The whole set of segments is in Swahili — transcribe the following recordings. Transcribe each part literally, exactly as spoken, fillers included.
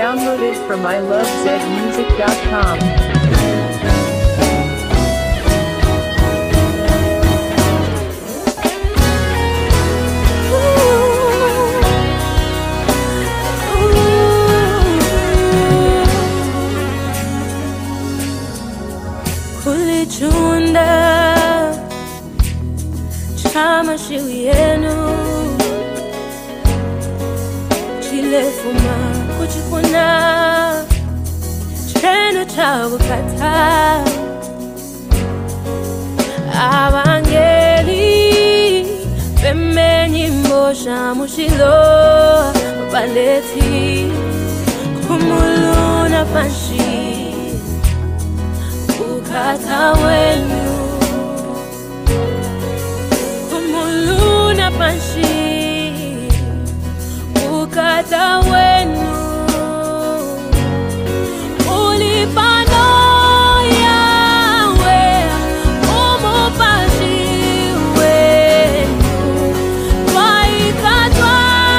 Downloaded from I love zed music dot com. Kulichunda chama shiwi yenu chilefuma kuchikuna chenu chawukata abangeli bemenyi mbosha mushilo baleti kumuluna panshi ukata wenu kumuluna panshi ukata wenu ulipano yawe umupashi wenu twaikatwa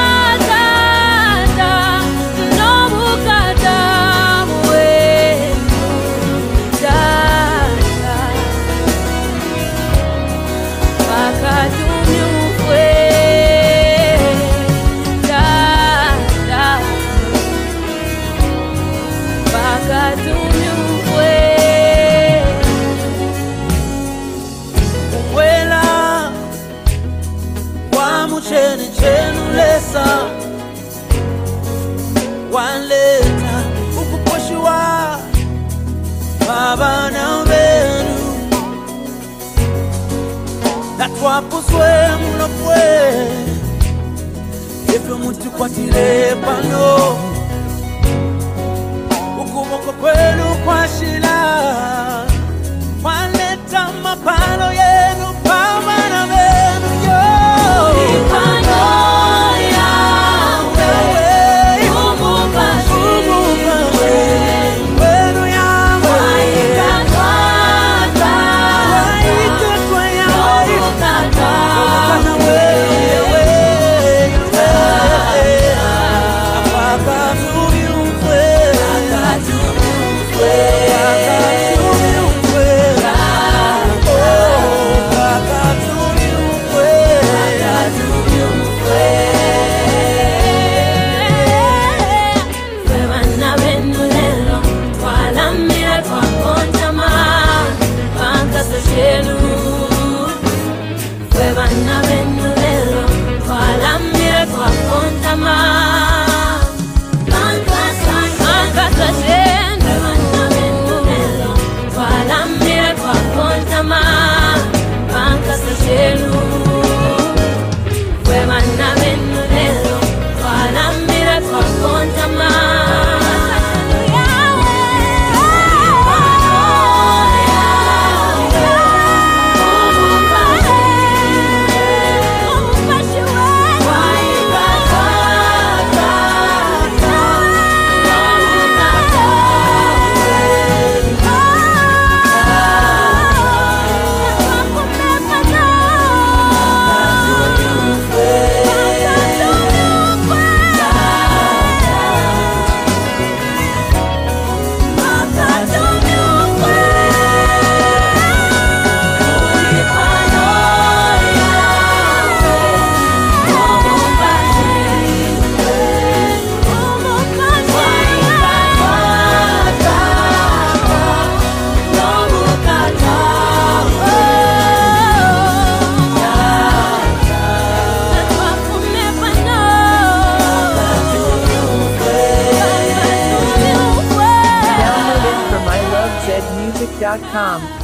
tata nomukata wenu tata pakatumyufwe Wela wa mucheni chenu lesa wanleta ukuposhiwa babana benu natwapuswe munopwe efe mutikwatile pano ukuboko kwenu kwashila wanleta mapano yenu pamana benu yo ulipano yawe umupashi wenu yawe waikatwa tata waikatwa yawe nomukata kana wewe apakatumyumve akatumyufwe zed music dot com.